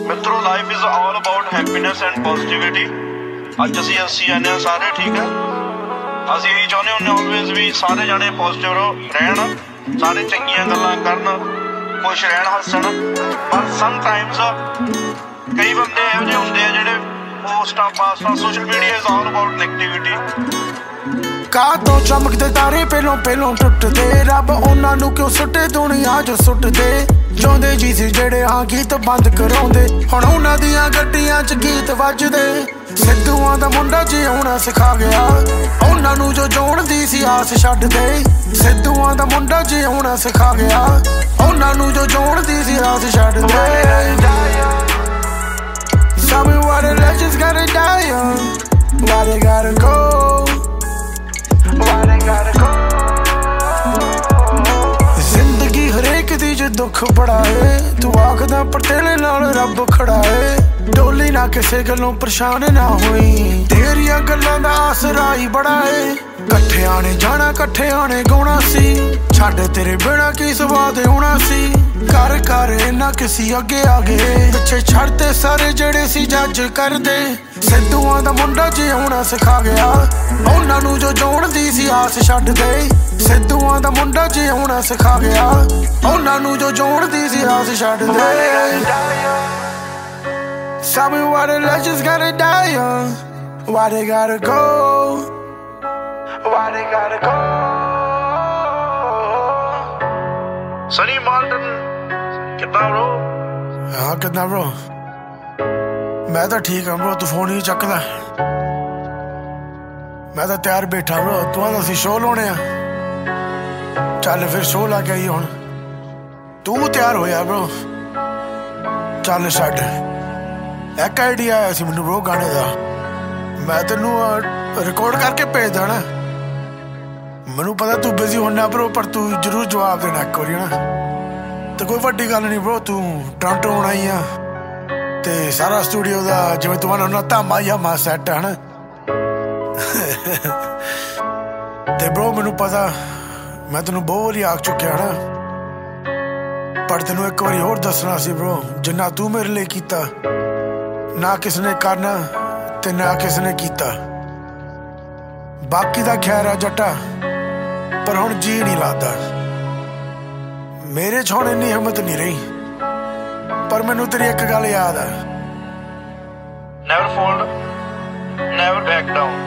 मित्रों life is all about happiness and positivity. ਅੱਜ ਅਸੀਂ ਜਾਂਦੇ ਹਾਂ ਸਾਰੇ ठीक है। ਅਸੀਂ ਇਹੀ ਚਾਹੁੰਦੇ ਹੁੰਦੇ ਆਲਵੇਜ਼ ਵੀ ਸਾਰੇ ਜਾਣੇ ਪੋਜ਼ਿਟਿਵ ਰਹਿਣ, ਸਾਰੇ ਚੰਗੀਆਂ ਗੱਲਾਂ ਕਰਨ, ਖੁਸ਼ ਰਹਿਣ, ਹੱਸਣ। ਪਰ ਸਮਟਾਈਮਸ ਕਈ ਬੰਦੇ ਇਹੋ ਜਿਹੇ ਹੁੰਦੇ ਆ ਜਿਹੜੇ ਪੋਸਟਾਂ ਪਾਸਟਾਂ social media is all about negativity. ਕਾਹ ਤੋਂ ਚਮਕਦੇ ਤਾਰੇ ਪਹਿਲੋਂ ਪਹਿਲੋਂ ਟੁੱਟਦੇ, ਰੱਬ ਉਹਨਾਂ ਨੂੰ ਕਿਉਂ ਸੁੱਟੇ ਦੁਨੀਆ ਜੋ ਸੁੱਟਦੇ। ਚਾਹੁੰਦੇ ਜੀ ਸੀ ਜਿਹੜੇ ਹਾਂ ਗੀਤ ਬੰਦ ਕਰਾਉਂਦੇ, ਹੁਣ ਉਹਨਾਂ ਦੀਆਂ ਗੱਡੀਆਂ 'ਚ ਗੀਤ ਵੱਜਦੇ। ਸਿੱਧੂਆਂ ਦਾ ਮੁੰਡਾ ਜਿਉਣਾ ਸਿਖਾ ਗਿਆ ਉਹਨਾਂ ਨੂੰ ਜੋ ਜਿਉਣ ਦੀ ਸੀ ਆਸ ਛੱਡ ਦੇ। ਸਿੱਧੂਆਂ ਦਾ ਮੁੰਡਾ ਜਿਉਣਾ ਸਿਖਾ ਗਿਆ ਉਹਨਾਂ ਨੂੰ ਜੋ ਜਿਉਣ ਦੀ ਸੀ ਆਸ ਛੱਡ ਦੇ। Tell me why the legends gotta die young, why they gotta go, why they gotta go। ਜ਼ਿੰਦਗੀ ਹਰੇਕ ਦੀ ਜੇ ਦੁੱਖ ਬੜਾ ਏ, ਤੂੰ ਆਖਦਾ ਪਰ ਤੇਰੇ ਨਾਲ ਰੱਬ ਖੜਾ ਏ। ਡੋਲੀ ਨਾ ਕਿਸੇ ਗੱਲੋਂ ਪਰੇਸ਼ਾਨ ਨਾ ਹੋਈ, ਤੇਰੀਆਂ ਗੱਲਾਂ ਦਾ ਆਸਰਾ ਹੀ ਬੜਾ ਏ। ਇਕੱਠਿਆਂ ਨੇ ਜਾਣਾ ਇਕੱਠਿਆਂ ਨੇ ਗਾਉਣਾ ਸੀ, ਛੱਡ ਤੇਰੇ ਬਿਨਾ ਕੀ ਸਵਾਦ ਹੋਣਾ ਸੀ। ਕਰ ਕਰ ਇਹਨਾਂ ਕਿਸੀ ਅੱਗੇ ਆ ਗਏ, ਪਿੱਛੇ ਛੱਡਦੇ ਸਾਰੇ ਜਿਹੜੇ ਸੀ ਜੱਜ ਕਰਦੇ। ਸਿੱਧੂਆਂ ਦਾ ਮੁੰਡਾ ਜਿਉਣਾ ਸਿਖਾ ਗਿਆ ਉਹਨਾਂ ਨੂੰ ਜੋ ਜਿਉਣ ਦੀ ਸੀ ਆਸ ਛੱਡ ਦੇ। ਸਿੱਧੂਆਂ ਦਾ ਮੁੰਡਾ ਜਿਉਣਾ ਸਿਖਾ ਗਿਆ ਉਹਨਾਂ ਨੂੰ ਜੋ ਜਿਉਣ ਦੀ ਸੀ ਆਸ ਛੱਡ ਦੇ। Tell me why the legends gotta die young, why they gotta go, why they gotta go। Sunny Malton ਕਿੱਦਾਂ bro? ਹਾਂ ਕਿੱਦਾਂ bro? ਮੈਂ ਤਾਂ ਠੀਕ ਹਾਂ bro, ਤੂੰ ਫੋਨ ਹੀ ਚੱਕਦਾ। ਮੈਂ ਤਾਂ ਤਿਆਰ ਬੈਠਾ bro, ਤੂੰ ਆਦਾ ਅਸੀਂ ਸ਼ੋਅ ਲਾਉਣੇ ਆ। ਚੱਲ ਫਿਰ ਸ਼ੋਅ ਲਾ ਕੇ ਆਈ ਹੁਣ। ਤੂੰ ਤਿਆਰ ਹੋਇਆ bro? ਚੱਲ ਛੱਡ। ਇੱਕ ਆਈਡੀਆ ਆਇਆ ਸੀ ਮੈਨੂੰ bro ਗਾਣੇ ਦਾ, ਮੈਂ ਤੈਨੂੰ ਰਿਕਾਰਡ ਕਰਕੇ ਭੇਜ ਦੇਣਾ। ਮੈਨੂੰ ਪਤਾ ਤੂੰ ਬਿਜ਼ੀ ਹੋਣਾ bro, ਪਰ ਤੂੰ ਜ਼ਰੂਰ ਜਵਾਬ ਦੇਣਾ ਇੱਕ ਵਾਰੀ ਨਾ। ਤੇ ਕੋਈ ਵੱਡੀ ਗੱਲ ਨਹੀਂ bro, ਤੂੰ ਟੋਰਾਂਟੋ ਆਉਣਾ ਹੀ ਆ ਤੇ ਸਾਰਾ ਸਟੂਡੀਓ ਦਾ ਜਿਵੇਂ ਤੂੰ ਆਉਣਾ ਧਾਮਾ ਯਾਮਾ ਸੈੱਟ ਹੈ ਨਾ। ਤੇ bro ਮੈਨੂੰ ਪਤਾ ਮੈਂ ਤੈਨੂੰ ਬਹੁਤ ਵਾਰੀ ਆਖ ਚੁੱਕਿਆ ਨਾ, ਪਰ ਤੈਨੂੰ ਇੱਕ ਵਾਰੀ ਹੋਰ ਦੱਸਣਾ ਸੀ bro, ਜਿੰਨਾ ਤੂੰ ਮੇਰੇ ਲਈ ਕੀਤਾ ਨਾ ਕਿਸ ਨੇ ਕਰਨਾ ਤੇ ਨਾ ਕਿਸ ਨੇ ਕੀਤਾ। ਬਾਕੀ ਦਾ ਖੈਰ ਆ ਜੱਟਾ, ਪਰ ਹੁਣ ਜੀ ਨਹੀਂ ਲੱਗਦਾ। ਮੇਰੇ 'ਚ ਹੁਣ ਇੰਨੀ ਹਿੰਮਤ ਨਹੀਂ ਰਹੀ, ਪਰ ਮੈਨੂੰ ਤੇਰੀ ਇੱਕ ਗੱਲ ਯਾਦ ਆ। Never fold, never back down.